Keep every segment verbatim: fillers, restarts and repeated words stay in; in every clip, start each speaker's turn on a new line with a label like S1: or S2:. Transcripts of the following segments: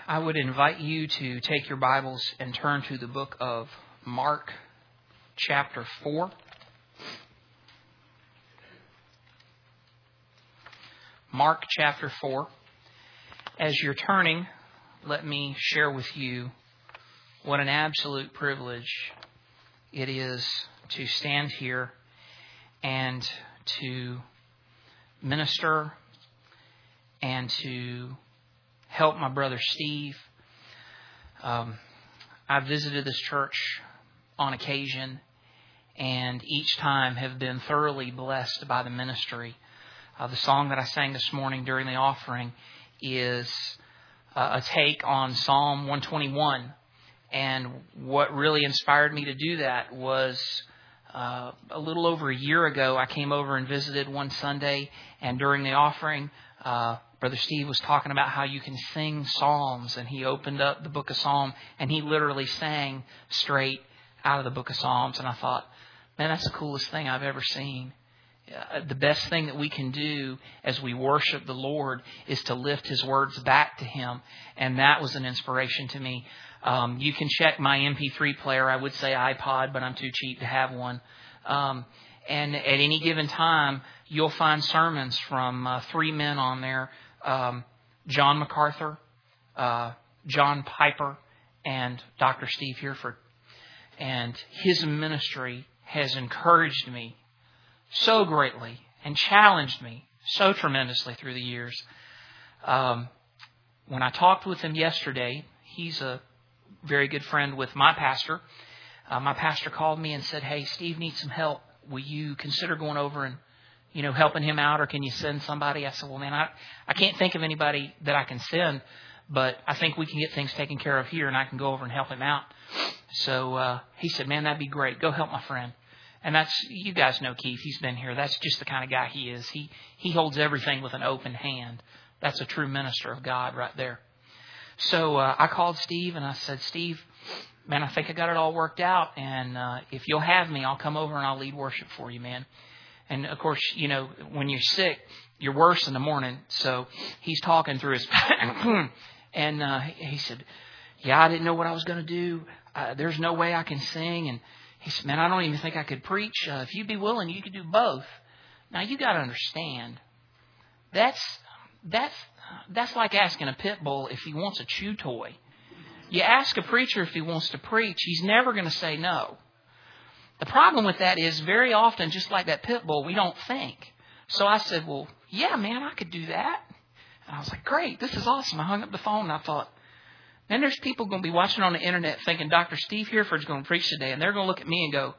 S1: I would invite you to take your Bibles and turn to the book of Mark, chapter four. Mark, chapter four. As you're turning, let me share with you what an absolute privilege it is to stand here and to minister and to help my brother Steve. Um, I visited this church on occasion and each time have been thoroughly blessed by the ministry. Uh, the song that I sang this morning during the offering is uh, a take on Psalm one twenty-one. And what really inspired me to do that was uh, a little over a year ago, I came over and visited one Sunday, and during the offering, uh, Brother Steve was talking about how you can sing psalms, and he opened up the book of Psalm, and he literally sang straight out of the book of Psalms. And I thought, man, that's the coolest thing I've ever seen. Uh, the best thing that we can do as we worship the Lord is to lift His words back to Him. And that was an inspiration to me. Um, you can check my M P three player. I would say iPod, but I'm too cheap to have one. Um, and at any given time, you'll find sermons from uh, three men on there. Um, John MacArthur, uh, John Piper, and Doctor Steve Hereford. And his ministry has encouraged me so greatly and challenged me so tremendously through the years. Um, when I talked with him yesterday, he's a very good friend with my pastor. Uh, my pastor called me and said, "Hey, Steve needs some help. Will you consider going over and you know, helping him out, or can you send somebody?" I said, well, man, I, I can't think of anybody that I can send, but I think we can get things taken care of here and I can go over and help him out. So uh, he said, man, that'd be great. Go help my friend. And that's, you guys know Keith, he's been here. That's just the kind of guy he is. He, he holds everything with an open hand. That's a true minister of God right there. So uh, I called Steve and I said, Steve, man, I think I got it all worked out. And uh, if you'll have me, I'll come over and I'll lead worship for you, man. And, of course, you know, when you're sick, you're worse in the morning. So he's talking through his... and uh, he said, yeah, I didn't know what I was going to do. Uh, there's no way I can sing. And he said, man, I don't even think I could preach. Uh, if you'd be willing, you could do both. Now, you got to understand, that's that's that's like asking a pit bull if he wants a chew toy. You ask a preacher if he wants to preach, he's never going to say no. The problem with that is very often, just like that pit bull, we don't think. So I said, well, yeah, man, I could do that. And I was like, great, this is awesome. I hung up the phone and I thought, man, there's people going to be watching on the internet thinking Doctor Steve Hereford's going to preach today. And they're going to look at me and go,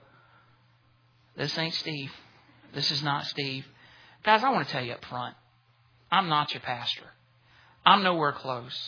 S1: this ain't Steve. This is not Steve. Guys, I want to tell you up front, I'm not your pastor. I'm nowhere close.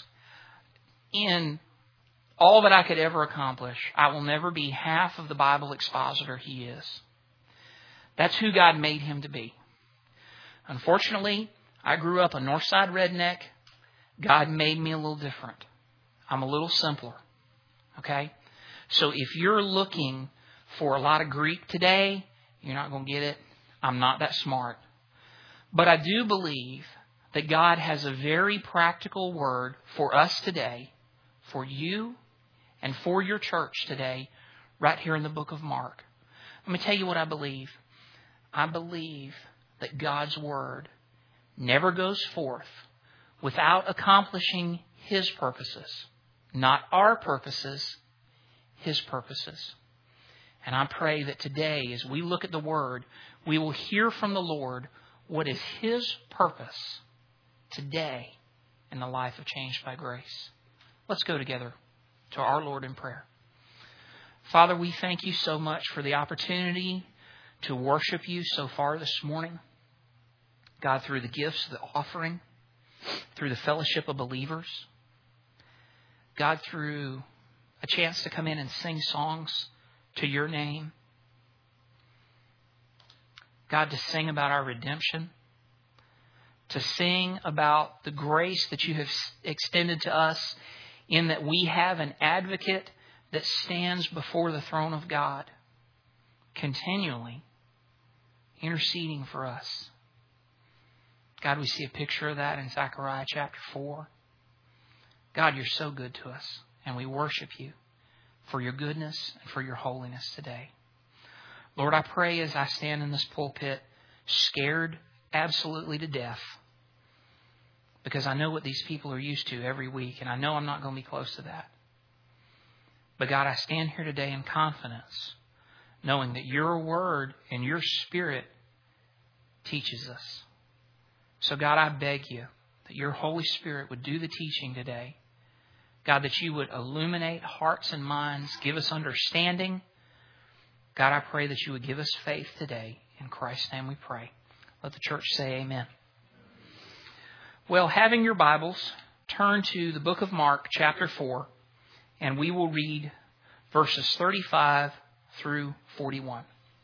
S1: In all that I could ever accomplish, I will never be half of the Bible expositor he is. That's who God made him to be. Unfortunately, I grew up a Northside redneck. God made me a little different. I'm a little simpler. Okay? So if you're looking for a lot of Greek today, you're not going to get it. I'm not that smart. But I do believe that God has a very practical word for us today, for you, and for your church today, right here in the book of Mark. Let me tell you what I believe. I believe that God's word never goes forth without accomplishing His purposes. Not our purposes, His purposes. And I pray that today, as we look at the word, we will hear from the Lord what is His purpose today in the life of Changed by Grace. Let's go together to our Lord in prayer. Father, we thank you so much for the opportunity to worship you so far this morning. God, through the gifts, the offering, through the fellowship of believers. God, through a chance to come in and sing songs to your name. God, to sing about our redemption. To sing about the grace that you have extended to us, in that we have an advocate that stands before the throne of God, continually interceding for us. God, we see a picture of that in Zechariah chapter four. God, you're so good to us, and we worship you for your goodness and for your holiness today. Lord, I pray as I stand in this pulpit, scared absolutely to death, because I know what these people are used to every week, and I know I'm not going to be close to that. But God, I stand here today in confidence, knowing that your word and your Spirit teaches us. So God, I beg you that your Holy Spirit would do the teaching today. God, that you would illuminate hearts and minds, give us understanding. God, I pray that you would give us faith today. In Christ's name we pray. Let the church say amen. Well, having your Bibles, turn to the book of Mark, chapter four, and we will read verses thirty-five through forty-one.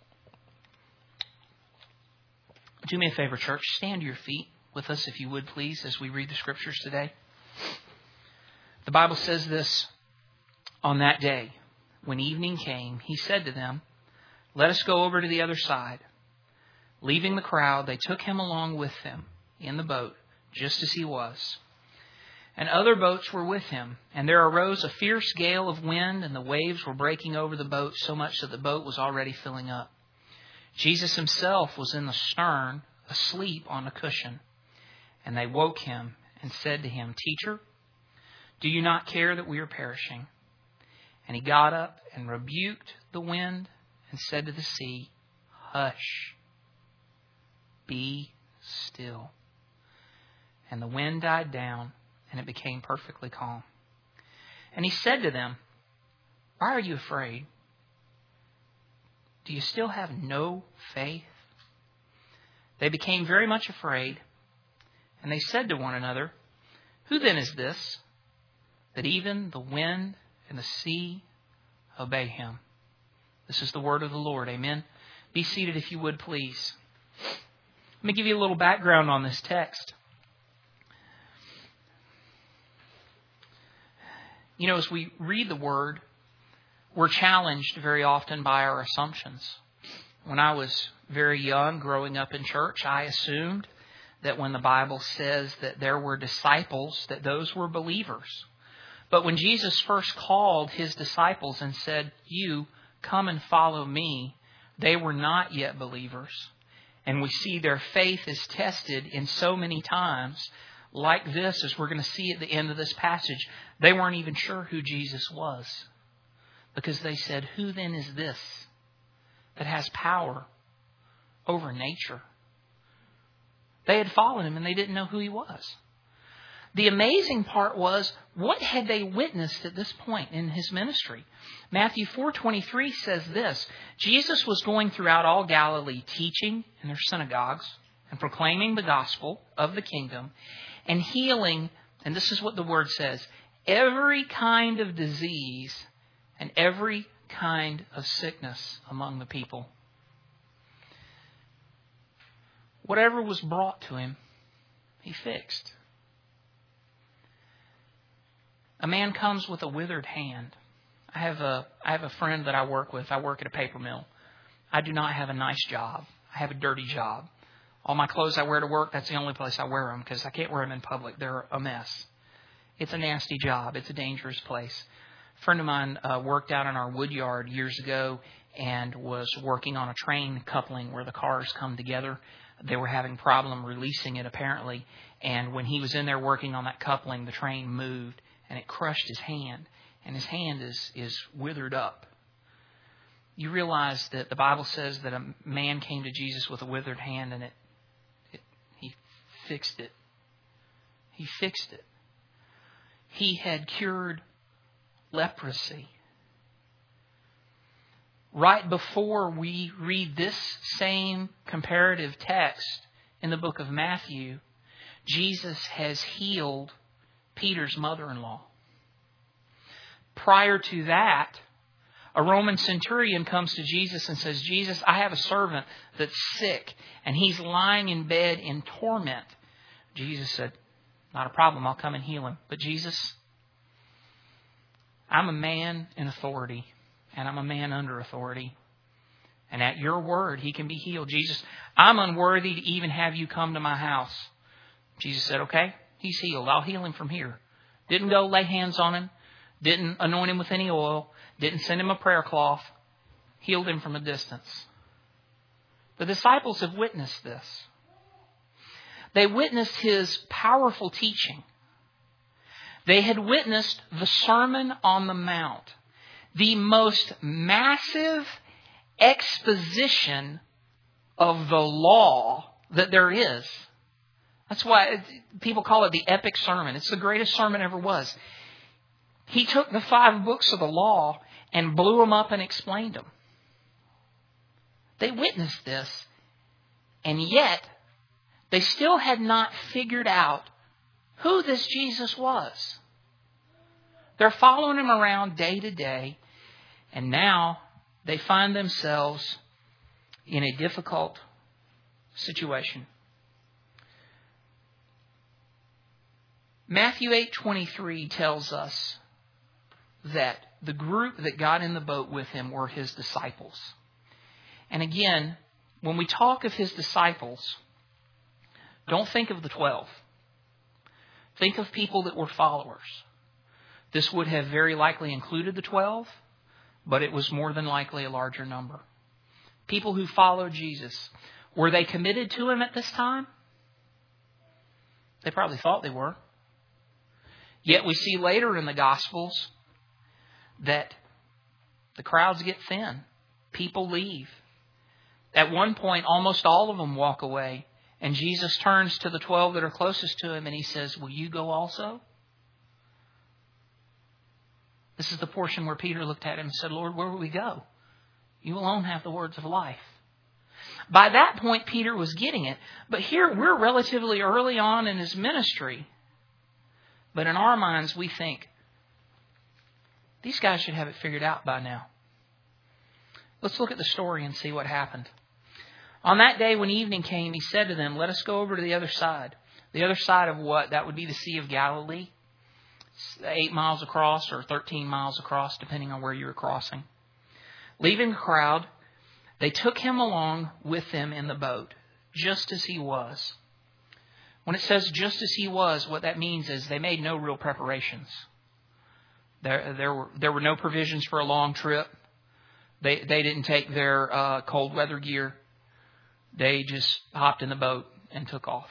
S1: Do me a favor, church. Stand to your feet with us, if you would, please, as we read the Scriptures today. The Bible says this: on that day, when evening came, he said to them, "Let us go over to the other side." Leaving the crowd, they took him along with them in the boat, just as he was. And other boats were with him, and there arose a fierce gale of wind, and the waves were breaking over the boat so much that the boat was already filling up. Jesus himself was in the stern, asleep on a cushion. And they woke him and said to him, "Teacher, do you not care that we are perishing?" And he got up and rebuked the wind and said to the sea, "Hush, be still." And the wind died down, and it became perfectly calm. And he said to them, "Why are you afraid? Do you still have no faith?" They became very much afraid, and they said to one another, "Who then is this, that even the wind and the sea obey him?" This is the word of the Lord. Amen. Be seated if you would, please. Let me give you a little background on this text. You know, as we read the Word, we're challenged very often by our assumptions. When I was very young, growing up in church, I assumed that when the Bible says that there were disciples, that those were believers. But when Jesus first called his disciples and said, "You come and follow me," they were not yet believers. And we see their faith is tested in so many times. Like this, as we're going to see at the end of this passage, they weren't even sure who Jesus was. Because they said, "Who then is this that has power over nature?" They had followed him and they didn't know who he was. The amazing part was, what had they witnessed at this point in his ministry? Matthew four twenty-three says this: Jesus was going throughout all Galilee, teaching in their synagogues and proclaiming the gospel of the kingdom and healing, and this is what the word says, every kind of disease and every kind of sickness among the people. Whatever was brought to him, he fixed. A man comes with a withered hand. I have a I have a friend that I work with. I work at a paper mill. I do not have a nice job. I have a dirty job. All my clothes I wear to work, that's the only place I wear them because I can't wear them in public. They're a mess. It's a nasty job. It's a dangerous place. A friend of mine uh, worked out in our wood yard years ago and was working on a train coupling where the cars come together. They were having problem releasing it apparently. And when he was in there working on that coupling, the train moved and it crushed his hand. And his hand is, is withered up. You realize that the Bible says that a man came to Jesus with a withered hand and it, it he fixed it. He fixed it. He had cured leprosy. Right before we read this same comparative text in the book of Matthew, Jesus has healed Peter's mother-in-law. Prior to that, a Roman centurion comes to Jesus and says, "Jesus, I have a servant that's sick and he's lying in bed in torment." Jesus said, "Not a problem, I'll come and heal him." But Jesus, I'm a man in authority and I'm a man under authority. And at your word, he can be healed. Jesus, I'm unworthy to even have you come to my house. Jesus said, "Okay, he's healed. I'll heal him from here." Didn't go lay hands on him. Didn't anoint him with any oil. Didn't send him a prayer cloth. Healed him from a distance. The disciples have witnessed this. They witnessed his powerful teaching. They had witnessed the Sermon on the Mount, the most massive exposition of the law that there is. That's why people call it the epic sermon. It's the greatest sermon ever was. He took the five books of the law and blew them up and explained them. They witnessed this, and yet they still had not figured out who this Jesus was. They're following him around day to day, and now they find themselves in a difficult situation. Matthew eight twenty-three tells us that the group that got in the boat with him were his disciples. And again, when we talk of his disciples, don't think of the twelve. Think of people that were followers. This would have very likely included the twelve, but it was more than likely a larger number. People who followed Jesus. Were they committed to him at this time? They probably thought they were. Yet we see later in the Gospels that the crowds get thin. People leave. At one point, almost all of them walk away. And Jesus turns to the twelve that are closest to him and he says, will you go also? This is the portion where Peter looked at him and said, Lord, where will we go? You alone have the words of life. By that point, Peter was getting it. But here, we're relatively early on in his ministry. But in our minds, we think, these guys should have it figured out by now. Let's look at the story and see what happened. On that day when evening came, he said to them, let us go over to the other side. The other side of what? That would be the Sea of Galilee. Eight miles across or thirteen miles across, depending on where you were crossing. Leaving the crowd, they took him along with them in the boat, just as he was. When it says just as he was, what that means is they made no real preparations. There, there were there were no provisions for a long trip. They they didn't take their uh, cold weather gear. They just hopped in the boat and took off.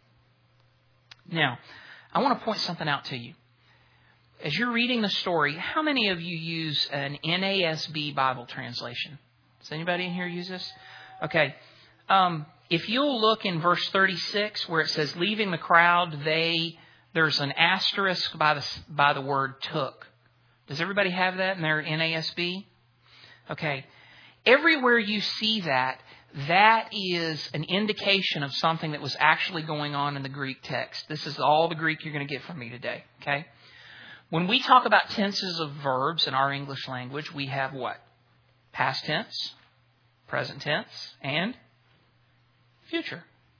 S1: Now, I want to point something out to you. As you're reading the story, how many of you use an N A S B Bible translation? Does anybody in here use this? Okay. Um, if you'll look in verse thirty-six where it says, leaving the crowd, they, there's an asterisk by the, by the word took. Does everybody have that in their N A S B? Okay. Everywhere you see that, that is an indication of something that was actually going on in the Greek text. This is all the Greek you're going to get from me today. Okay. When we talk about tenses of verbs in our English language, we have what? Past tense, present tense, and future.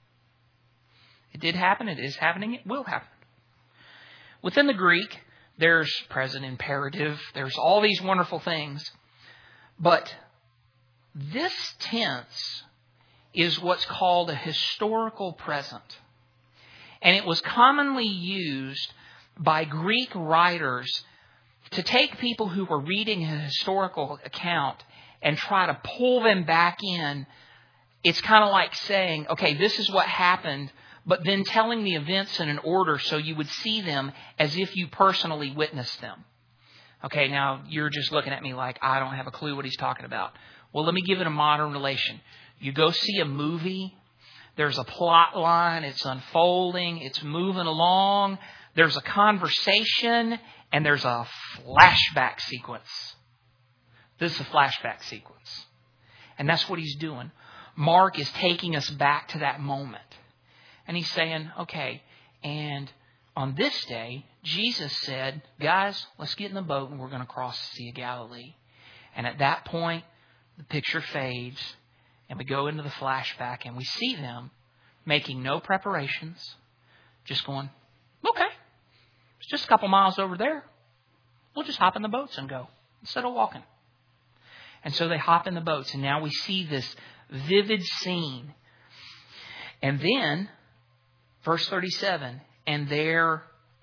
S1: It did happen, it is happening, it will happen. Within the Greek, there's present imperative, there's all these wonderful things. But this tense is what's called a historical present. And it was commonly used by Greek writers to take people who were reading a historical account and try to pull them back in. It's kind of like saying, okay, this is what happened, but then telling the events in an order so you would see them as if you personally witnessed them. Okay, now you're just looking at me like I don't have a clue what he's talking about. Well, let me give it a modern relation. You go see a movie. There's a plot line. It's unfolding. It's moving along. There's a conversation, and there's a flashback sequence. This is a flashback sequence. And that's what he's doing. Mark is taking us back to that moment. And he's saying, okay, and on this day, Jesus said, guys, let's get in the boat and we're going to cross the Sea of Galilee. And at that point, the picture fades and we go into the flashback and we see them making no preparations, just going, okay, it's just a couple miles over there. We'll just hop in the boats and go instead of walking. And so they hop in the boats and now we see this vivid scene. And then, verse thirty-seven, and there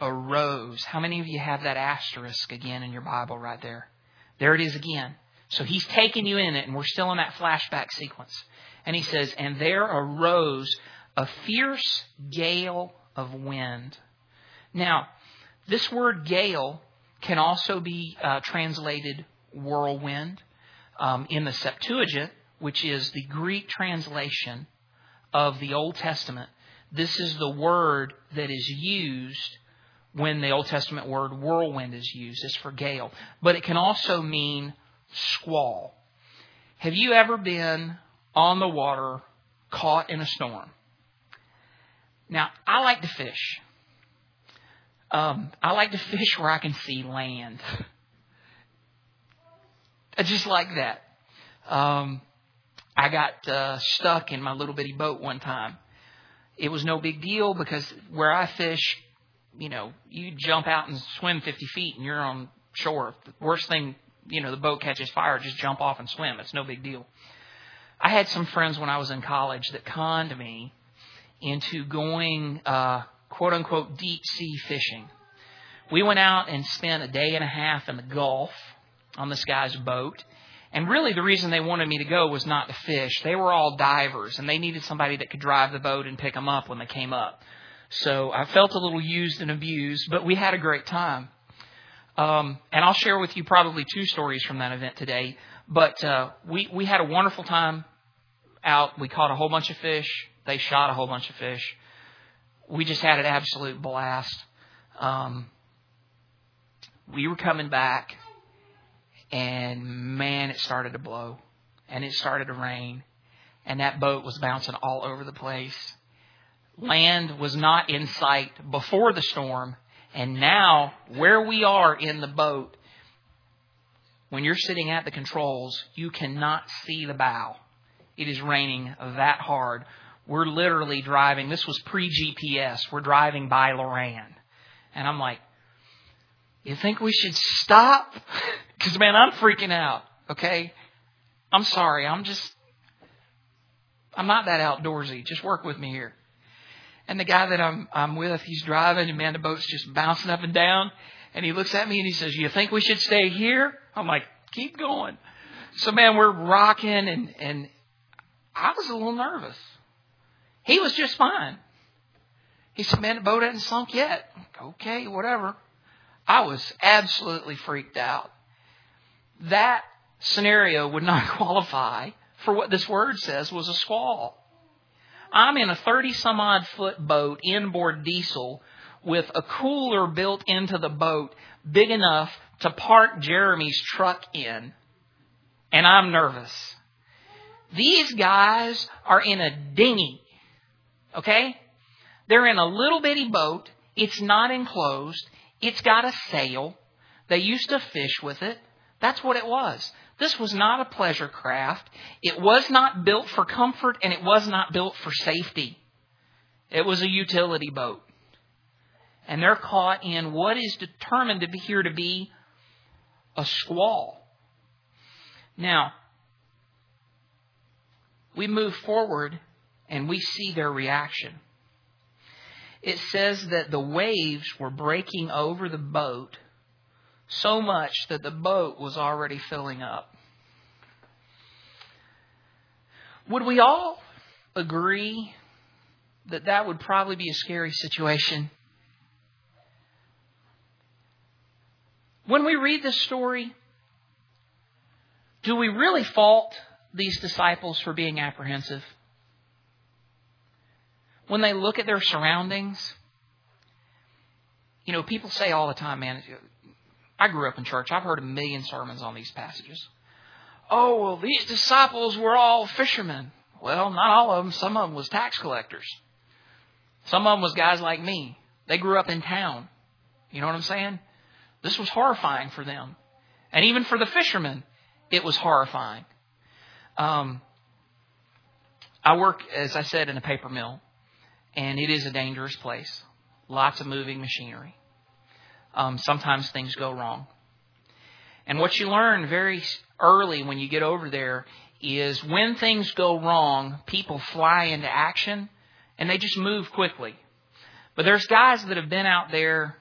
S1: arose. How many of you have that asterisk again in your Bible right there? There it is again. So he's taking you in it, and we're still in that flashback sequence. And he says, and there arose a fierce gale of wind. Now, this word gale can also be uh, translated whirlwind. Um, in the Septuagint, which is the Greek translation of the Old Testament, this is the word that is used when the Old Testament word whirlwind is used. It's for gale. But it can also mean squall. Have you ever been on the water caught in a storm? Now, I like to fish. Um, I like to fish where I can see land. I just like that. Um, I got uh, stuck in my little bitty boat one time. It was no big deal because where I fish, you know, you jump out and swim fifty feet and you're on shore. The worst thing, you know, the boat catches fire, just jump off and swim. It's no big deal. I had some friends when I was in college that conned me into going, uh, quote unquote, deep sea fishing. We went out and spent a day and a half in the Gulf on this guy's boat. And really the reason they wanted me to go was not to fish. They were all divers, and they needed somebody that could drive the boat and pick them up when they came up. So I felt a little used and abused, but we had a great time. Um, and I'll share with you probably two stories from that event today. But uh, we, we had a wonderful time out. We caught a whole bunch of fish. They shot a whole bunch of fish. We just had an absolute blast. Um, we were coming back. And man, it started to blow, and it started to rain, and that boat was bouncing all over the place. Land was not in sight before the storm, and now where we are in the boat, when you're sitting at the controls, you cannot see the bow. It is raining that hard. We're literally driving. This was pre-G P S. We're driving by Loran, and I'm like, you think we should stop? Because, man, I'm freaking out, okay? I'm sorry. I'm just, I'm not that outdoorsy. Just work with me here. And the guy that I'm I'm with, he's driving, and, man, the boat's just bouncing up and down. And he looks at me, and he says, you think we should stay here? I'm like, keep going. So, man, we're rocking, and, and I was a little nervous. He was just fine. He said, man, the boat hasn't sunk yet. Okay, whatever. I was absolutely freaked out. That scenario would not qualify for what this word says was a squall. I'm in a thirty-some-odd foot boat, inboard diesel, with a cooler built into the boat big enough to park Jeremy's truck in, and I'm nervous. These guys are in a dinghy, okay? They're in a little bitty boat. It's not enclosed. It's got a sail. They used to fish with it. That's what it was. This was not a pleasure craft. It was not built for comfort, and it was not built for safety. It was a utility boat. And they're caught in what is determined to be here to be a squall. Now, we move forward and we see their reaction. It says that the waves were breaking over the boat so much that the boat was already filling up. Would we all agree that that would probably be a scary situation? When we read this story, do we really fault these disciples for being apprehensive? When they look at their surroundings, you know, people say all the time, man, I grew up in church. I've heard a million sermons on these passages. Oh, well, these disciples were all fishermen. Well, not all of them. Some of them was tax collectors. Some of them was guys like me. They grew up in town. You know what I'm saying? This was horrifying for them. And even for the fishermen, it was horrifying. Um, I work, as I said, in a paper mill. And it is a dangerous place. Lots of moving machinery. Um, sometimes things go wrong. And what you learn very early when you get over there is when things go wrong, people fly into action and they just move quickly. But there's guys that have been out there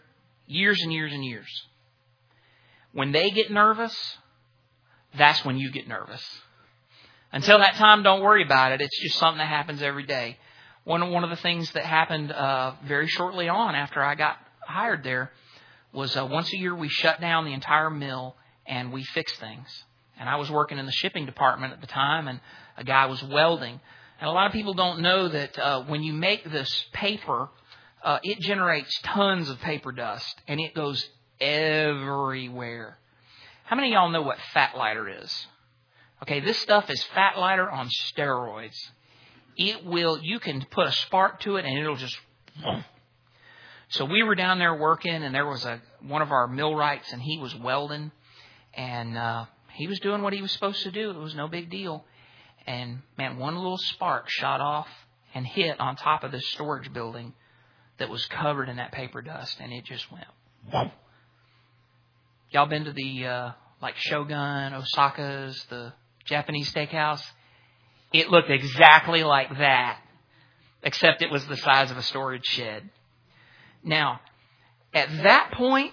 S1: Years and years and years. When they get nervous, that's when you get nervous. Until that time, don't worry about it. It's just something that happens every day. One of, one of the things that happened uh, very shortly on after I got hired there was uh, once a year we shut down the entire mill and we fixed things. And I was working in the shipping department at the time, and a guy was welding. And a lot of people don't know that uh, when you make this paper, uh, it generates tons of paper dust, and it goes everywhere. How many of y'all know what fat lighter is? Okay, this stuff is fat lighter on steroids. It will, you can put a spark to it and it'll just, so we were down there working, and there was a, one of our millwrights, and he was welding, and, uh, he was doing what he was supposed to do. It was no big deal. And man, one little spark shot off and hit on top of this storage building that was covered in that paper dust, and it just went, whoom. Y'all been to the, uh, like Shogun, Osaka's, the Japanese steakhouse? It looked exactly like that, except it was the size of a storage shed. Now, at that point,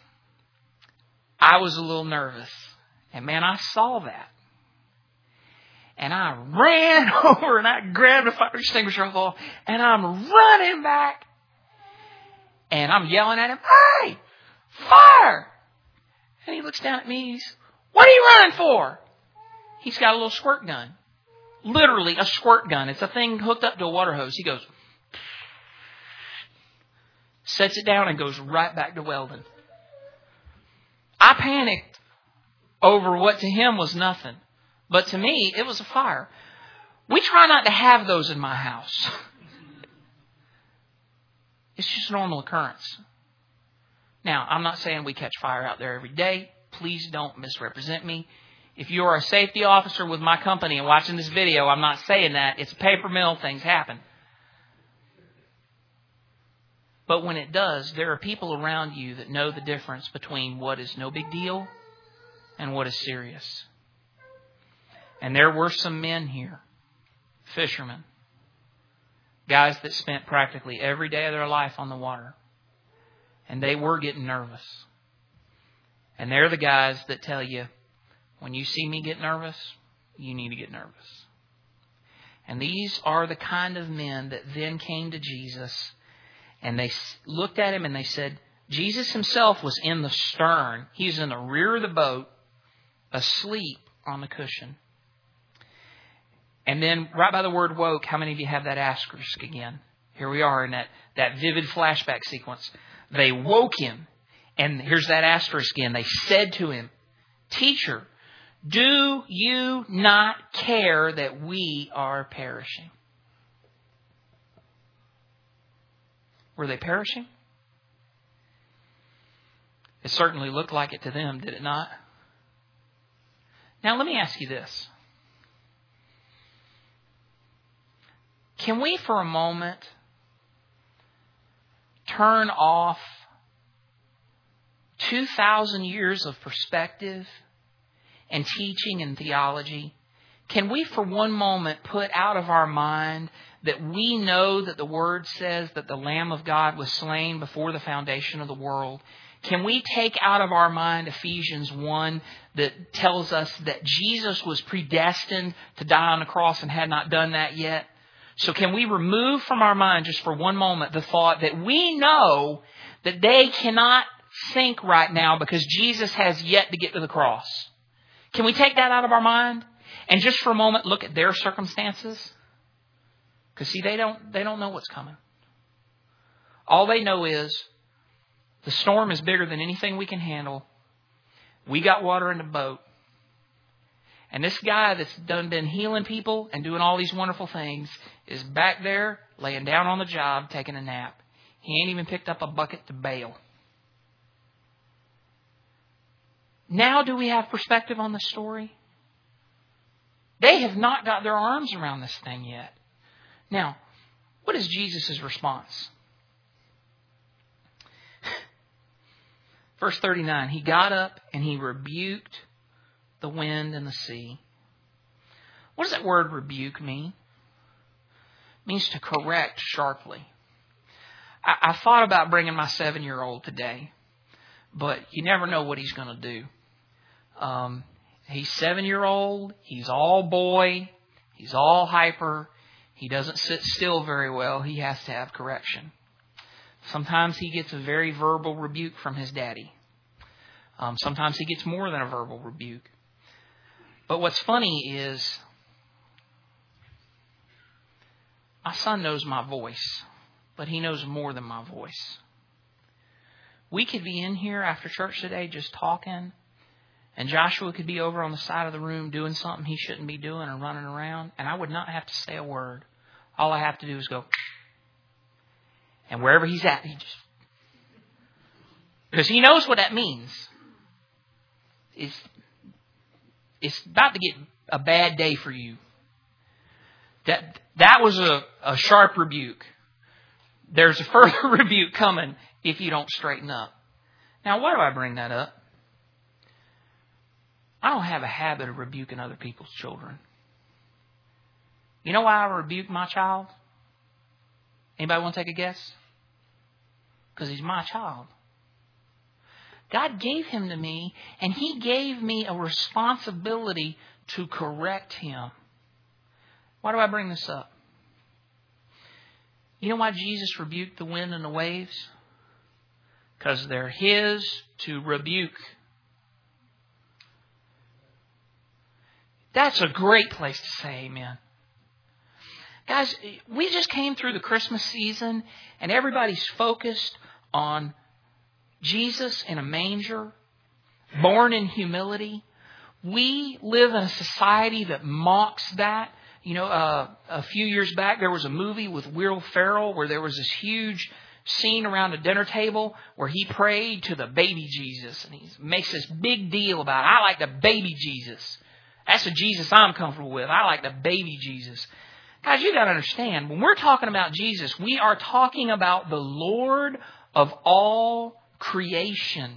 S1: I was a little nervous. And man, I saw that. And I ran over and I grabbed a fire extinguisher off, and I'm running back. And I'm yelling at him, "Hey, fire!" And he looks down at me. He's, "What are you running for?" He's got a little squirt gun. Literally a squirt gun. It's a thing hooked up to a water hose. He goes, sets it down and goes right back to welding. I panicked over what to him was nothing. But to me, it was a fire. We try not to have those in my house. It's just a normal occurrence. Now, I'm not saying we catch fire out there every day. Please don't misrepresent me. If you are a safety officer with my company and watching this video, I'm not saying that. It's a paper mill. Things happen. But when it does, there are people around you that know the difference between what is no big deal and what is serious. And there were some men here, fishermen, guys that spent practically every day of their life on the water. And they were getting nervous. And they're the guys that tell you, when you see me get nervous, you need to get nervous. And these are the kind of men that then came to Jesus, and they looked at him and they said, Jesus himself was in the stern. He was in the rear of the boat, asleep on the cushion. And then right by the word woke, how many of you have that asterisk again? Here we are in that, that vivid flashback sequence. They woke him. And here's that asterisk again. They said to him, "Teacher, do you not care that we are perishing?" Were they perishing? It certainly looked like it to them, did it not? Now let me ask you this. Can we for a moment turn off two thousand years of perspective and teaching and theology? Can we for one moment put out of our mind that we know that the Word says that the Lamb of God was slain before the foundation of the world? Can we take out of our mind Ephesians one that tells us that Jesus was predestined to die on the cross and had not done that yet? So can we remove from our mind just for one moment the thought that we know that they cannot sink right now because Jesus has yet to get to the cross? Can we take that out of our mind and just for a moment look at their circumstances? Because see, they don't they don't know what's coming. All they know is the storm is bigger than anything we can handle. We got water in the boat. And this guy that's done been healing people and doing all these wonderful things is back there laying down on the job taking a nap. He ain't even picked up a bucket to bail. Now do we have perspective on the story? They have not got their arms around this thing yet. Now, what is Jesus' response? Verse thirty-nine, he got up and he rebuked the wind and the sea. What does that word rebuke mean? It means to correct sharply. I, I thought about bringing my seven-year-old today but you never know what he's going to do. Um, he's seven-year-old. He's all boy. He's all hyper. He doesn't sit still very well. He has to have correction. Sometimes he gets a very verbal rebuke from his daddy. Um, sometimes he gets more than a verbal rebuke. But what's funny is my son knows my voice, but he knows more than my voice. We could be in here after church today just talking, and Joshua could be over on the side of the room doing something he shouldn't be doing or running around, and I would not have to say a word. All I have to do is go, and wherever he's at, he just... Because he knows what that means. It's, it's about to get a bad day for you. That that was a, a sharp rebuke. There's a further rebuke coming if you don't straighten up. Now, why do I bring that up? I don't have a habit of rebuking other people's children. You know why I rebuke my child? Anybody want to take a guess? Because he's my child. God gave him to me, and he gave me a responsibility to correct him. Why do I bring this up? You know why Jesus rebuked the wind and the waves? Because they're his to rebuke. That's a great place to say amen. Guys, we just came through the Christmas season, and everybody's focused on Jesus in a manger, born in humility. We live in a society that mocks that. You know, uh, a few years back, there was a movie with Will Ferrell where there was this huge scene around a dinner table where he prayed to the baby Jesus. And he makes this big deal about, I like the baby Jesus. That's the Jesus I'm comfortable with. I like the baby Jesus. Guys, you got to understand, when we're talking about Jesus, we are talking about the Lord of all creation.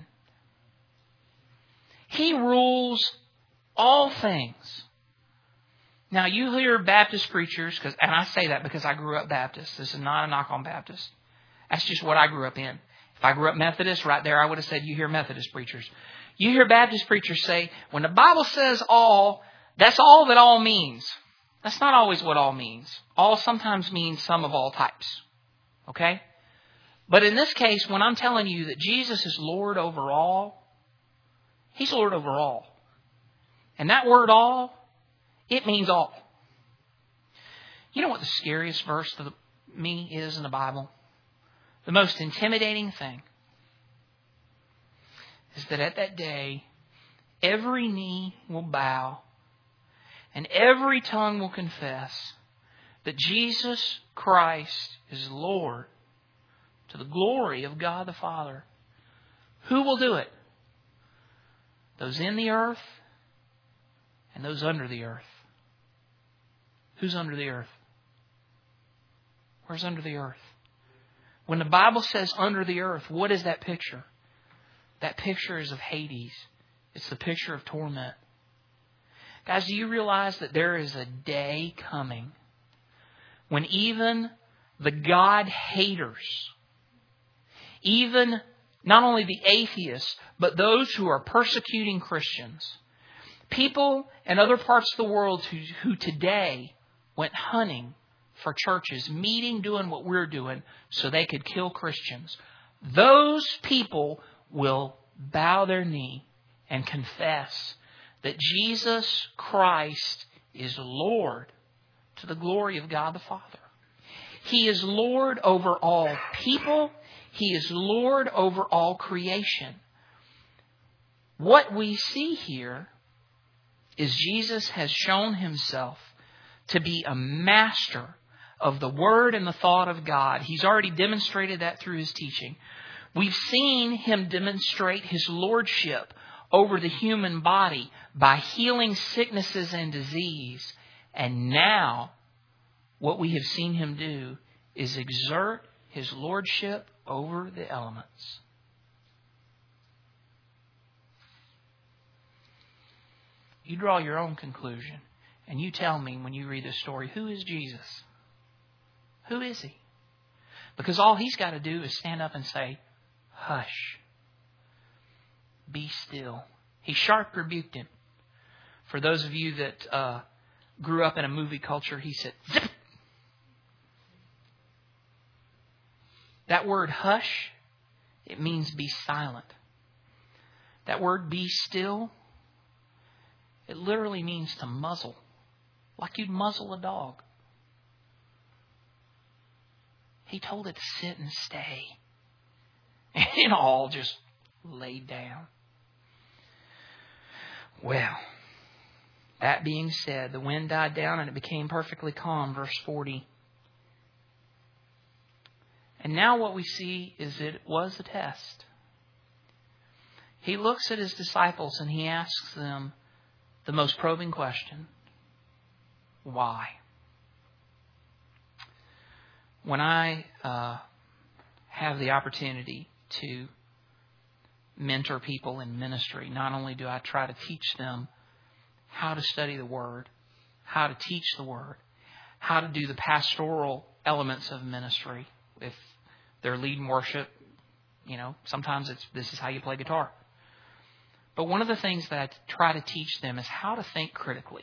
S1: He rules all things. Now, you hear Baptist preachers, cause, and I say that because I grew up Baptist. This is not a knock on Baptist. That's just what I grew up in. If I grew up Methodist, right there I would have said, you hear Methodist preachers. You hear Baptist preachers say, when the Bible says all, that's all that all means. That's not always what all means. All sometimes means some of all types. Okay? But in this case, when I'm telling you that Jesus is Lord over all, He's Lord over all. And that word all, it means all. You know what the scariest verse to me is in the Bible? The most intimidating thing is that at that day, every knee will bow and every tongue will confess that Jesus Christ is Lord to the glory of God the Father. Who will do it? Those in the earth and those under the earth. Who's under the earth? Where's under the earth? When the Bible says under the earth, what is that picture? That picture is of Hades. It's the picture of torment. Guys, do you realize that there is a day coming when even the God haters, even not only the atheists, but those who are persecuting Christians, people in other parts of the world who, who today went hunting for churches, meeting, doing what we're doing so they could kill Christians, those people will bow their knee and confess that Jesus Christ is Lord to the glory of God the Father. He is Lord over all people. He is Lord over all creation. What we see here is Jesus has shown Himself to be a master of the Word and the thought of God. He's already demonstrated that through His teaching. We've seen Him demonstrate His lordship over the human body by healing sicknesses and disease. And now, what we have seen Him do is exert His lordship over the elements. You draw your own conclusion, and you tell me when you read this story, who is Jesus? Who is He? Because all He's got to do is stand up and say, hush. be still. He sharp rebuked him. For those of you that uh, grew up in a movie culture, he said, zip. That word hush, it means be silent. That word be still, it literally means to muzzle. Like you'd muzzle a dog. He told it to sit and stay. And it all just laid down. Well, that being said, the wind died down and it became perfectly calm. Verse forty. And now what we see is that it was a test. He looks at his disciples and he asks them the most probing question. Why? When I uh, have the opportunity to mentor people in ministry, not only do I try to teach them how to study the Word, how to teach the Word, how to do the pastoral elements of ministry. If they're leading worship, you know, sometimes it's this is how you play guitar. But one of the things that I try to teach them is how to think critically.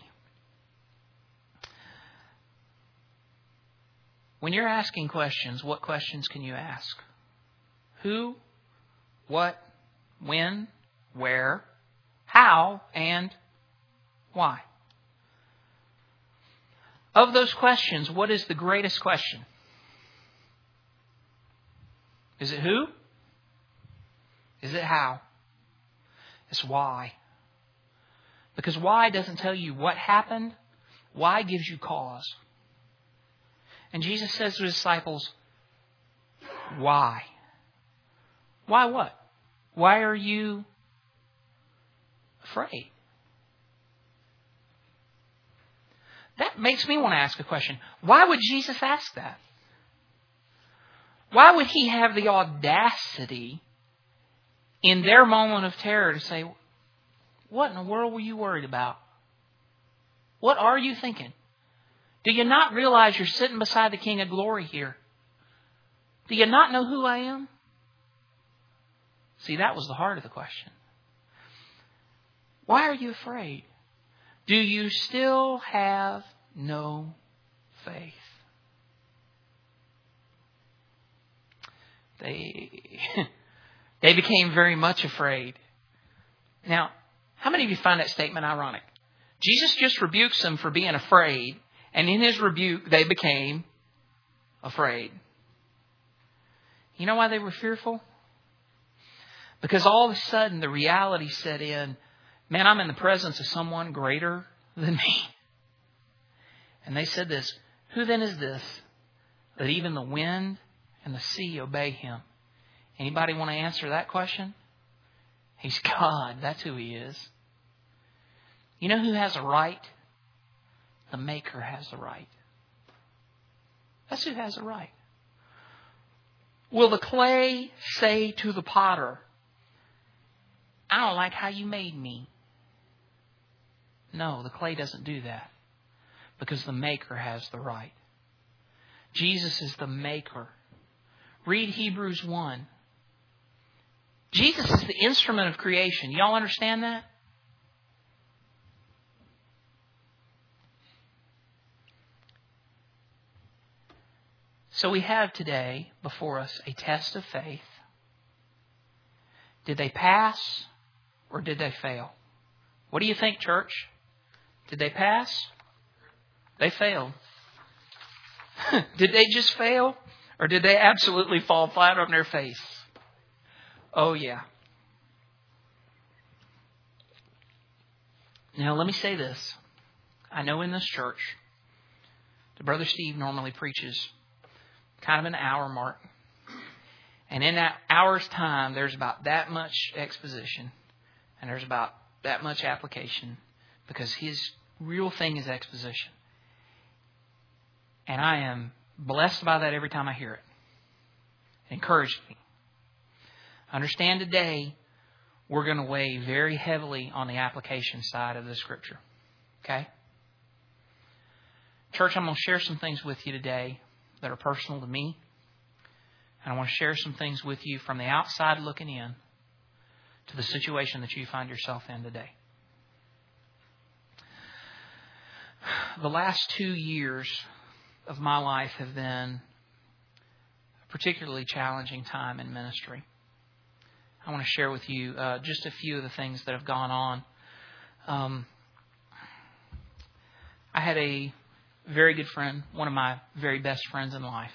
S1: When you're asking questions, what questions can you ask? Who, what, when, where, how, and why? Of those questions, what is the greatest question? Is it who? Is it how? It's why. Because why doesn't tell you what happened. Why gives you cause. And Jesus says to his disciples, why? Why what? Why are you afraid? That makes me want to ask a question. Why would Jesus ask that? Why would he have the audacity in their moment of terror to say, what in the world were you worried about? What are you thinking? Do you not realize you're sitting beside the King of Glory here? Do you not know who I am? See, that was the heart of the question. Why are you afraid? Do you still have no faith? They, they became very much afraid. Now, how many of you find that statement ironic? Jesus just rebukes them for being afraid, and in his rebuke, they became afraid. You know why they were fearful? Because all of a sudden the reality set in, man, I'm in the presence of someone greater than me. And they said this, who then is this that even the wind and the sea obey him? Anybody want to answer that question? He's God. That's who he is. You know who has a right? The Maker has the right. That's who has the right. Will the clay say to the potter, I don't like how you made me? No, the clay doesn't do that. Because the Maker has the right. Jesus is the Maker. Read Hebrews one. Jesus is the instrument of creation. Y'all understand that? So we have today before us a test of faith. Did they pass or did they fail? What do you think, church? Did they pass? They failed. Did they just fail? Or did they absolutely fall flat on their face? Oh, yeah. Now, let me say this. I know in this church, the Brother Steve normally preaches kind of an hour mark. And in that hour's time, there's about that much exposition. And there's about that much application. Because his real thing is exposition. And I am blessed by that every time I hear it. It encourages me. Understand today, we're going to weigh very heavily on the application side of the Scripture. Okay? Church, I'm going to share some things with you today that are personal to me. And I want to share some things with you from the outside looking in to the situation that you find yourself in today. The last two years of my life have been a particularly challenging time in ministry. I want to share with you uh, just a few of the things that have gone on. Um, I had a very good friend, one of my very best friends in life,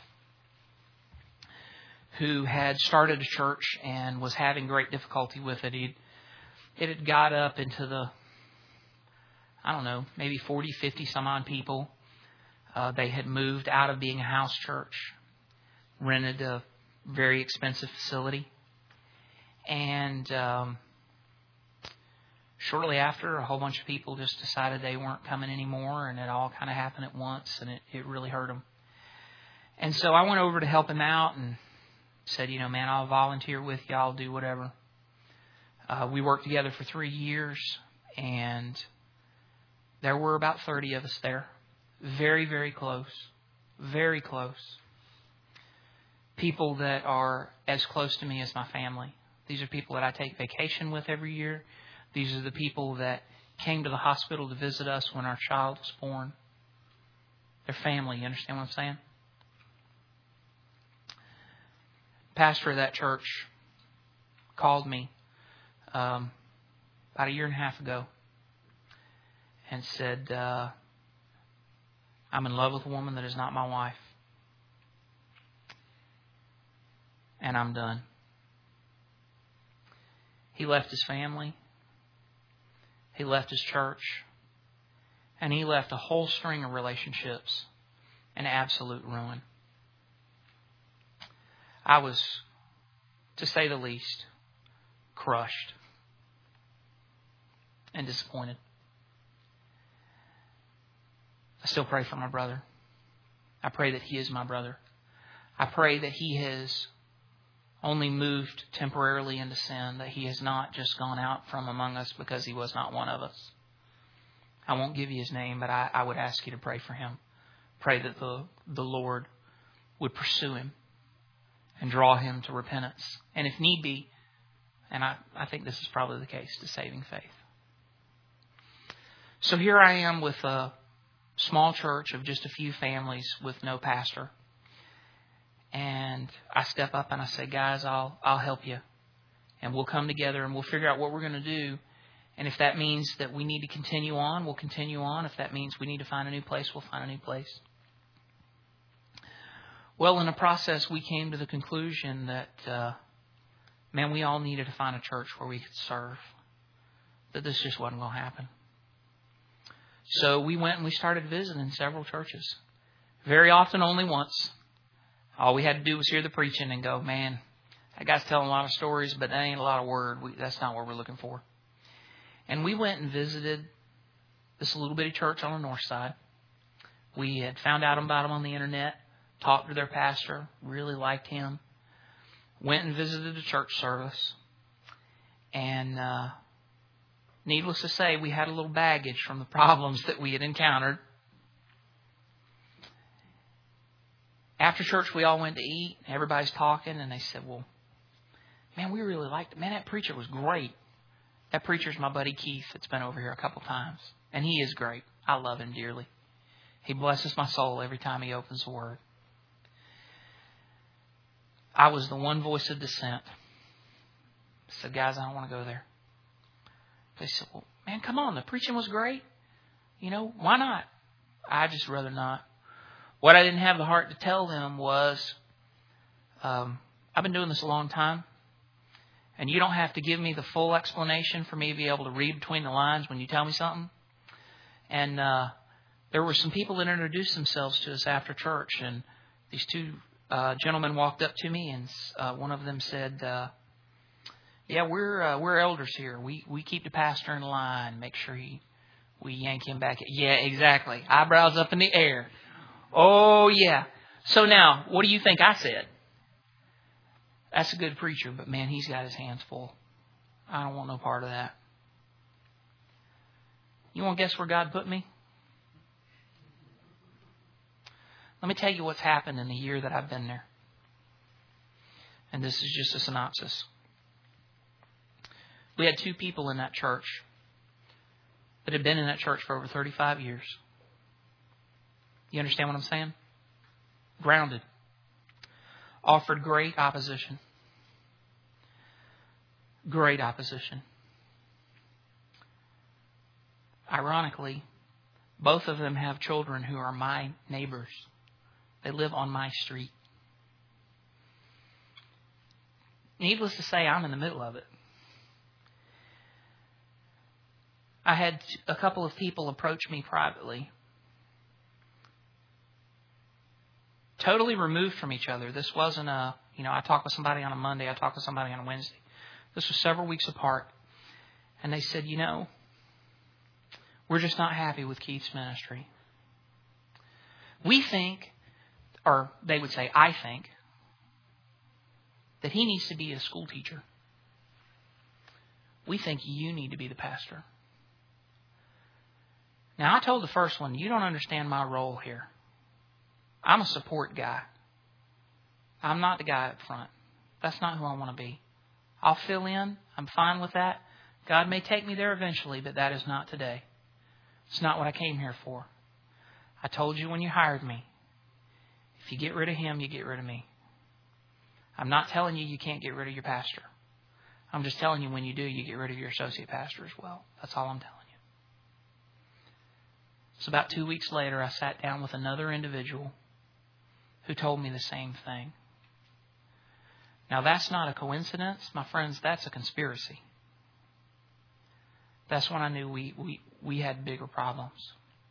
S1: who had started a church and was having great difficulty with it. He'd, it had got up into the, I don't know, maybe forty, fifty some odd people. Uh, they had moved out of being a house church, rented a very expensive facility. And um, shortly after, a whole bunch of people just decided they weren't coming anymore, and it all kind of happened at once, and it, it really hurt them. And so I went over to help him out and said, you know, man, I'll volunteer with you. I'll do whatever. Uh, we worked together for three years, and there were about thirty of us there. Very, very close. Very close. People that are as close to me as my family. These are people that I take vacation with every year. These are the people that came to the hospital to visit us when our child was born. They're family. You understand what I'm saying? Pastor of that church called me um, about a year and a half ago and said, uh, I'm in love with a woman that is not my wife. And I'm done. He left his family. He left his church. And he left a whole string of relationships in absolute ruin. I was, to say the least, crushed and disappointed. I still pray for my brother. I pray that he is my brother. I pray that he has only moved temporarily into sin, that he has not just gone out from among us because he was not one of us. I won't give you his name, but I, I would ask you to pray for him. Pray that the, the Lord would pursue him and draw him to repentance. And if need be, and I, I think this is probably the case, to saving faith. So here I am with a small church of just a few families with no pastor. And I step up and I say, guys, I'll I'll help you. And we'll come together and we'll figure out what we're going to do. And if that means that we need to continue on, we'll continue on. If that means we need to find a new place, we'll find a new place. Well, in the process, we came to the conclusion that, uh, man, we all needed to find a church where we could serve. That this just wasn't going to happen. So we went and we started visiting several churches. Very often only once. All we had to do was hear the preaching and go, man, that guy's telling a lot of stories, but that ain't a lot of word. We, that's not what we're looking for. And we went and visited this little bitty church on the north side. We had found out about them on the internet, talked to their pastor, really liked him. Went and visited a church service. And uh, needless to say, we had a little baggage from the problems that we had encountered. After church, we all went to eat. Everybody's talking, and they said, well, man, we really liked it. Man, that preacher was great. That preacher's my buddy Keith that's been over here a couple times. And he is great. I love him dearly. He blesses my soul every time he opens the Word. I was the one voice of dissent. I said, guys, I don't want to go there. They said, well, man, come on. The preaching was great. You know, why not? I'd just rather not. What I didn't have the heart to tell them was, um, I've been doing this a long time, and you don't have to give me the full explanation for me to be able to read between the lines when you tell me something. And uh, there were some people that introduced themselves to us after church, and these two uh, gentlemen walked up to me, and uh, one of them said, uh, "Yeah, we're uh, we're elders here. We we keep the pastor in line, make sure he we yank him back." Yeah, exactly. Eyebrows up in the air. Oh, yeah. So now, what do you think I said? That's a good preacher, but man, he's got his hands full. I don't want no part of that. You want to guess where God put me? Let me tell you what's happened in the year that I've been there. And this is just a synopsis. We had two people in that church that had been in that church for over thirty-five years. You understand what I'm saying? Grounded. Offered great opposition. Great opposition. Ironically, both of them have children who are my neighbors. They live on my street. Needless to say, I'm in the middle of it. I had a couple of people approach me privately, totally removed from each other. This wasn't a, you know, I talked with somebody on a Monday, I talked with somebody on a Wednesday. This was several weeks apart. And they said, you know, we're just not happy with Keith's ministry. We think, or they would say, I think, that he needs to be a school teacher. We think you need to be the pastor. Now, I told the first one, you don't understand my role here. I'm a support guy. I'm not the guy up front. That's not who I want to be. I'll fill in. I'm fine with that. God may take me there eventually, but that is not today. It's not what I came here for. I told you when you hired me, if you get rid of him, you get rid of me. I'm not telling you you can't get rid of your pastor. I'm just telling you when you do, you get rid of your associate pastor as well. That's all I'm telling you. So about two weeks later, I sat down with another individual who told me the same thing. Now, that's not a coincidence. My friends, that's a conspiracy. That's when I knew we, we, we had bigger problems.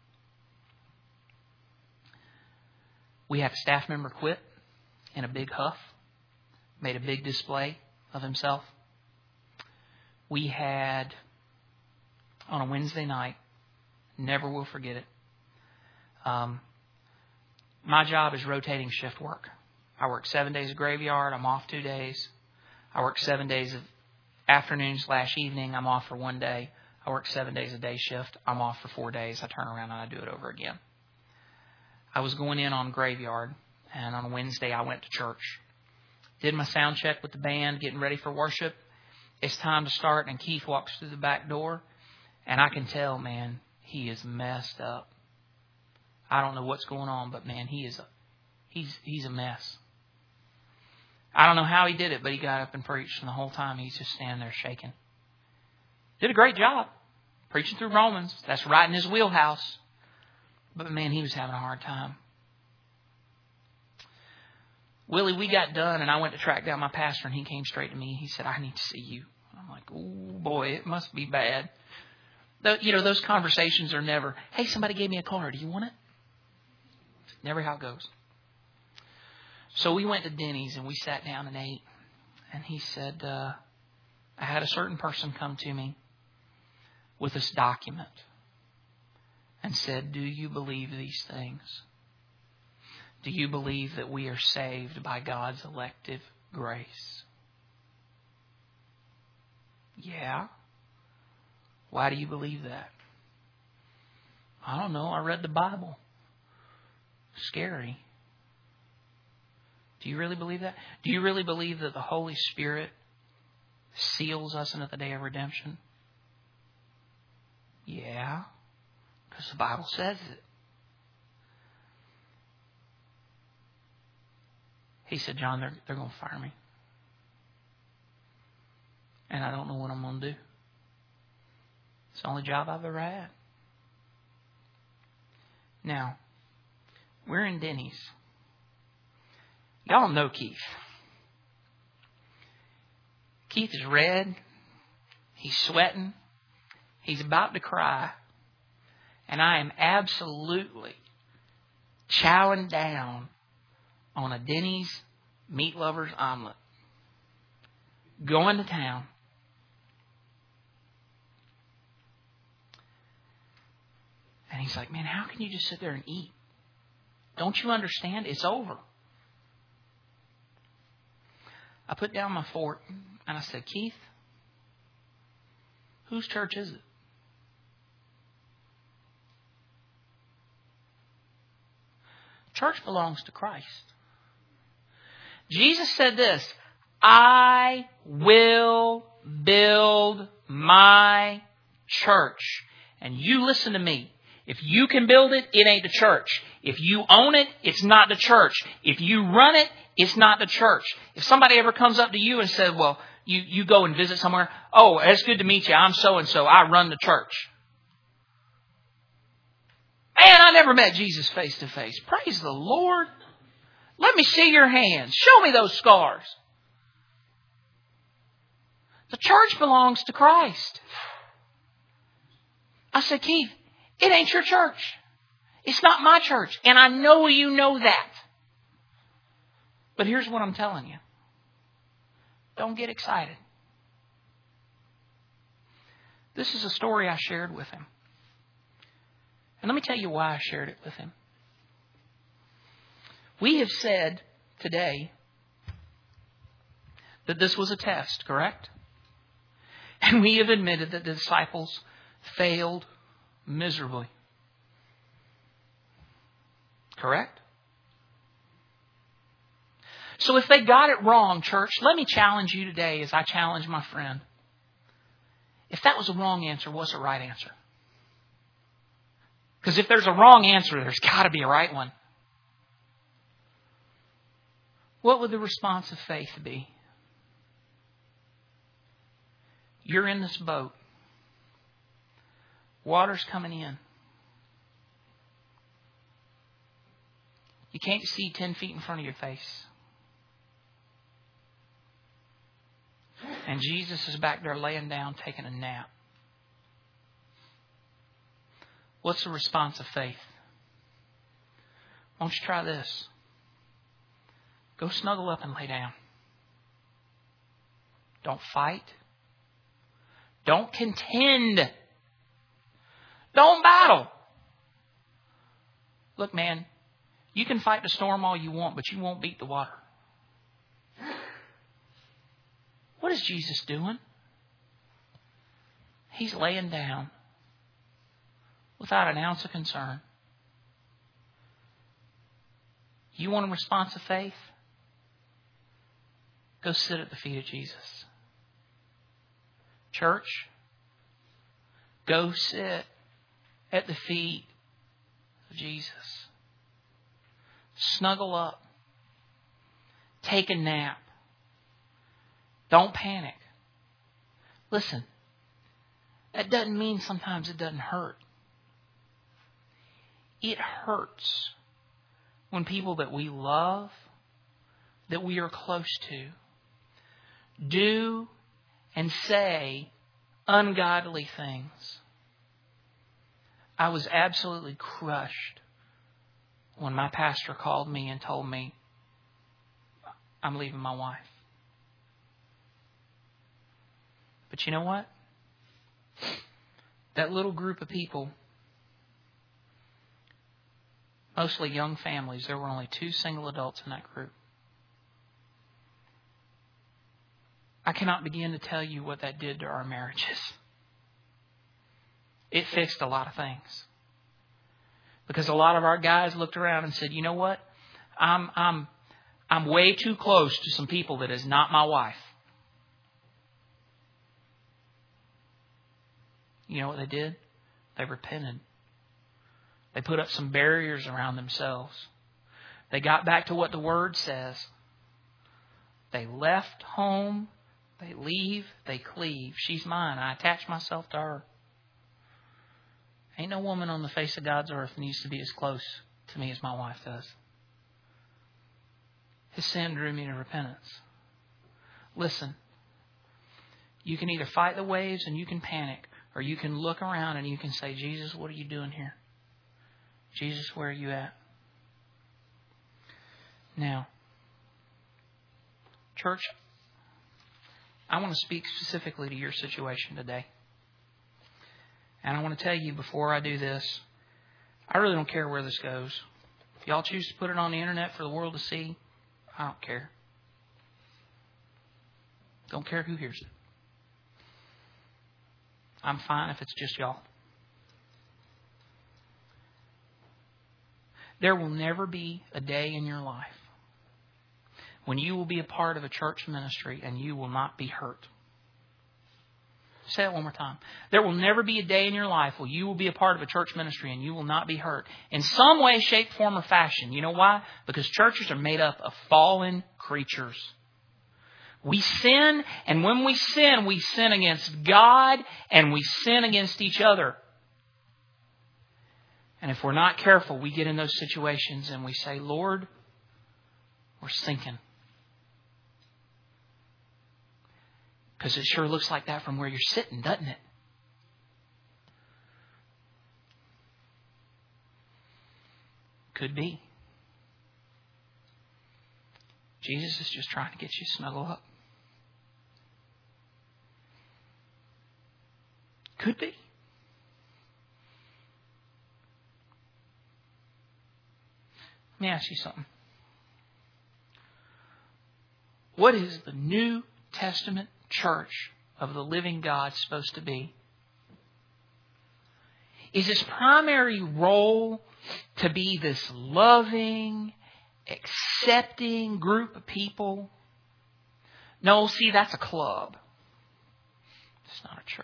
S1: We had a staff member quit in a big huff, made a big display of himself. We had, on a Wednesday night, never will forget it. Um, my job is rotating shift work. I work seven days of graveyard. I'm off two days. I work seven days of afternoon slash evening. I'm off for one day. I work seven days a day shift. I'm off for four days. I turn around and I do it over again. I was going in on graveyard, and on Wednesday I went to church. Did my sound check with the band, getting ready for worship. It's time to start, and Keith walks through the back door, and I can tell, man, he is messed up. I don't know what's going on, but man, he is a, he's he's a mess. I don't know how he did it, but he got up and preached, and the whole time he's just standing there shaking. Did a great job preaching through Romans. That's right in his wheelhouse. But man, he was having a hard time. Willie, we got done, and I went to track down my pastor, and he came straight to me. He said, I need to see you. I'm like, oh boy, it must be bad. You know, those conversations are never, hey, somebody gave me a car. Do you want it? Never how it goes. So we went to Denny's, and we sat down and ate. And he said, uh, I had a certain person come to me with this document and said, do you believe these things? Do you believe that we are saved by God's elective grace? Yeah. Why do you believe that? I don't know. I read the Bible. Scary. Do you really believe that? Do you really believe that the Holy Spirit seals us into the day of redemption? Yeah. Because the Bible says it. He said, John, they're, they're going to fire me. And I don't know what I'm going to do. It's the only job I've ever had. Now, we're in Denny's. Y'all know Keith. Keith is red. He's sweating. He's about to cry. And I am absolutely chowing down on a Denny's meat lover's omelet. Going to town. And he's like, man, how can you just sit there and eat? Don't you understand? It's over. I put down my fork and I said, Keith, whose church is it? Church belongs to Christ. Jesus said this, I will build my church. And you listen to me. If you can build it, it ain't the church. If you own it, it's not the church. If you run it, it's not the church. If somebody ever comes up to you and says, well, you, you go and visit somewhere. Oh, it's good to meet you. I'm so-and-so. I run the church. Man, I never met Jesus face to face. Praise the Lord. Let me see your hands. Show me those scars. The church belongs to Christ. I said, Keith, it ain't your church. It's not my church. And I know you know that. But here's what I'm telling you. Don't get excited. This is a story I shared with him. And let me tell you why I shared it with him. We have said today that this was a test, correct? And we have admitted that the disciples failed miserably. Correct? So if they got it wrong, church, let me challenge you today as I challenge my friend. If that was a wrong answer, what's the right answer? Because if there's a wrong answer, there's got to be a right one. What would the response of faith be? You're in this boat. Water's coming in. You can't see ten feet in front of your face. And Jesus is back there laying down, taking a nap. What's the response of faith? Why don't you try this? Go snuggle up and lay down. Don't fight. Don't contend. Don't battle. Look, man, you can fight the storm all you want, but you won't beat the water. What is Jesus doing? He's laying down without an ounce of concern. You want a response of faith? Go sit at the feet of Jesus. Church, go sit at the feet of Jesus. Snuggle up. Take a nap. Don't panic. Listen, that doesn't mean sometimes it doesn't hurt. It hurts when people that we love, that we are close to, do and say ungodly things. I was absolutely crushed when my pastor called me and told me, I'm leaving my wife. But you know what? That little group of people, mostly young families, there were only two single adults in that group. I cannot begin to tell you what that did to our marriages. It fixed a lot of things. Because a lot of our guys looked around and said, you know what? I'm I'm I'm way too close to some people that is not my wife. You know what they did? They repented. They put up some barriers around themselves. They got back to what the Word says. They left home. They leave. They cleave. She's mine. I attach myself to her. Ain't no woman on the face of God's earth needs to be as close to me as my wife does. His sin drew me to repentance. Listen, you can either fight the waves and you can panic, or you can look around and you can say, Jesus, what are you doing here? Jesus, where are you at? Now, church, I want to speak specifically to your situation today. And I want to tell you before I do this, I really don't care where this goes. If y'all choose to put it on the internet for the world to see, I don't care. Don't care who hears it. I'm fine if it's just y'all. There will never be a day in your life when you will be a part of a church ministry and you will not be hurt. Say that one more time. There will never be a day in your life where you will be a part of a church ministry and you will not be hurt in some way, shape, form, or fashion. You know why? Because churches are made up of fallen creatures. We sin, and when we sin, we sin against God and we sin against each other. And if we're not careful, we get in those situations and we say, Lord, we're sinking. Because it sure looks like that from where you're sitting, doesn't it? Could be. Jesus is just trying to get you to snuggle up. Could be. Let me ask you something. What is the New Testament church of the living God supposed to be? Is its primary role to be this loving, accepting group of people? No, see, that's a club. It's not a church.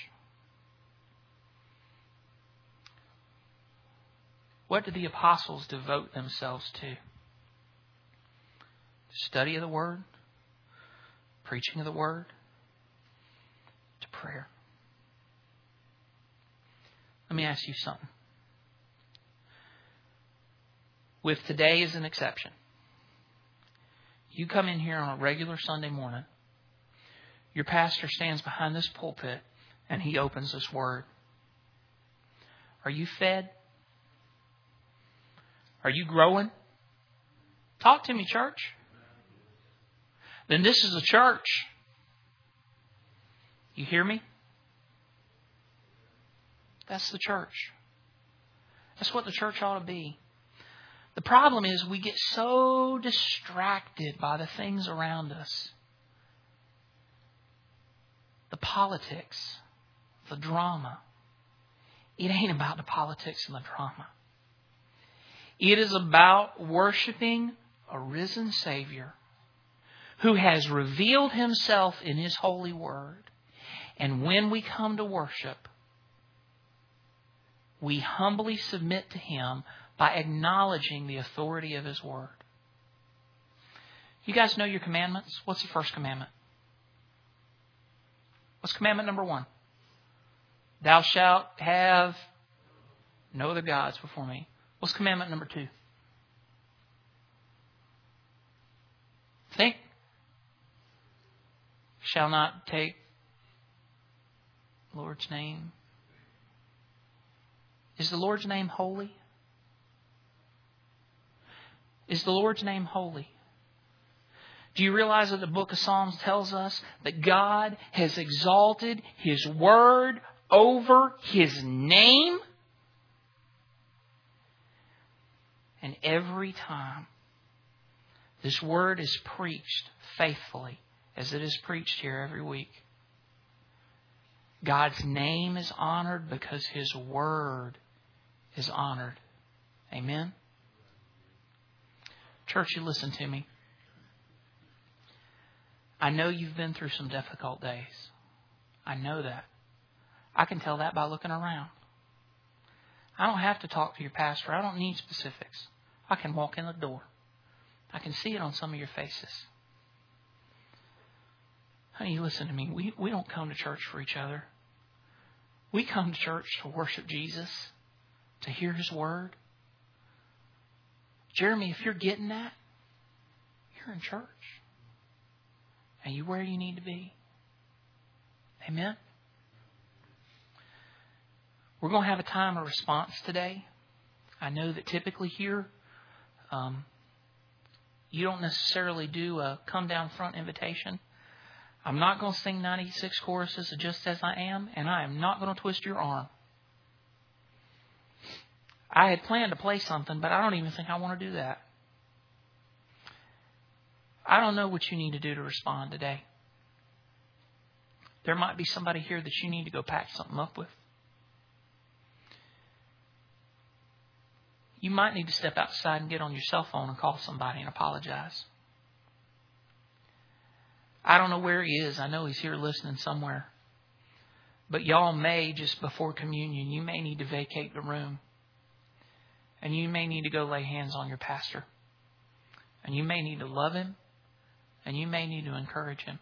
S1: What did the apostles devote themselves to? The study of the Word, preaching of the Word, to prayer. Let me ask you something. With today as an exception, you come in here on a regular Sunday morning, your pastor stands behind this pulpit and he opens this Word. Are you fed? Are you growing? Talk to me, church. Then this is a church. You hear me? That's the church. That's what the church ought to be. The problem is we get so distracted by the things around us. The politics, the drama. It ain't about the politics and the drama. It is about worshiping a risen Savior who has revealed Himself in His holy Word. And when we come to worship, we humbly submit to Him by acknowledging the authority of His Word. You guys know your commandments? What's the first commandment? What's commandment number one? Thou shalt have no other gods before me. What's commandment number two? Think. Shall not take the Lord's name. Is the Lord's name holy? Is the Lord's name holy? Do you realize that the book of Psalms tells us that God has exalted His Word over His name? And every time this Word is preached faithfully, as it is preached here every week, God's name is honored because His Word is honored. Amen? Church, you listen to me. I know you've been through some difficult days. I know that. I can tell that by looking around. I don't have to talk to your pastor. I don't need specifics. I can walk in the door. I can see it on some of your faces. Honey, listen to me. We, we don't come to church for each other. We come to church to worship Jesus, to hear His Word. Jeremy, if you're getting that, you're in church. And you're where you need to be. Amen? We're going to have a time of response today. I know that typically here, um, you don't necessarily do a come down front invitation. I'm not going to sing ninety-six choruses of Just As I Am, and I am not going to twist your arm. I had planned to play something, but I don't even think I want to do that. I don't know what you need to do to respond today. There might be somebody here that you need to go pack something up with. You might need to step outside and get on your cell phone and call somebody and apologize. I don't know where he is. I know he's here listening somewhere. But y'all may, just before communion, you may need to vacate the room. And you may need to go lay hands on your pastor. And you may need to love him. And you may need to encourage him.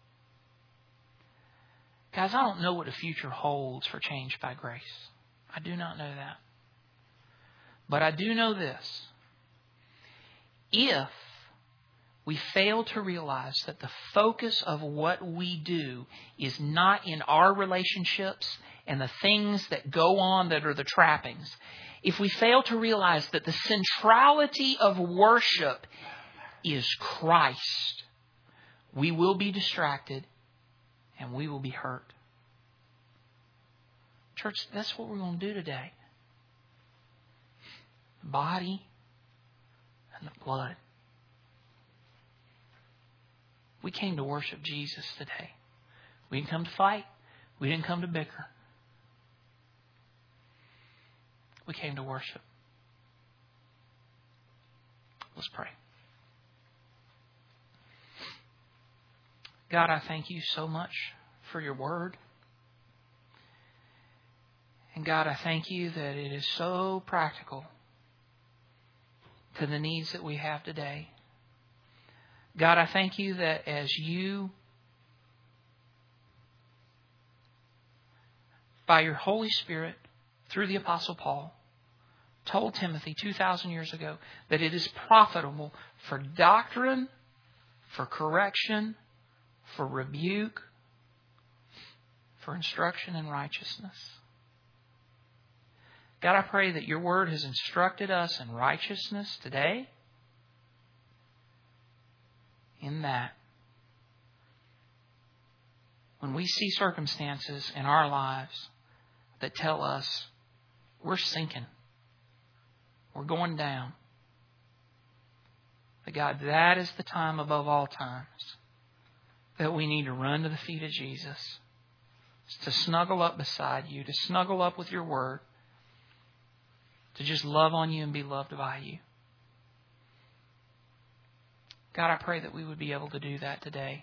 S1: Guys, I don't know what the future holds for Changed by Grace. I do not know that. But I do know this. If we fail to realize that the focus of what we do is not in our relationships and the things that go on that are the trappings, if we fail to realize that the centrality of worship is Christ, we will be distracted and we will be hurt. Church, that's what we're going to do today. The body and the blood. We came to worship Jesus today. We didn't come to fight. We didn't come to bicker. We came to worship. Let's pray. God, I thank you so much for your word. And God, I thank you that it is so practical to the needs that we have today. God, I thank you that as you, by your Holy Spirit, through the Apostle Paul, told Timothy two thousand years ago that it is profitable for doctrine, for correction, for rebuke, for instruction in righteousness. God, I pray that your word has instructed us in righteousness today. In that, when we see circumstances in our lives that tell us we're sinking, we're going down, that God, that is the time above all times that we need to run to the feet of Jesus, to snuggle up beside you, to snuggle up with your word, to just love on you and be loved by you. God, I pray that we would be able to do that today.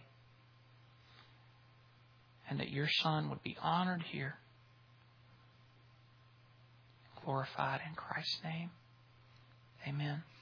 S1: And that your Son would be honored here. Glorified in Christ's name. Amen.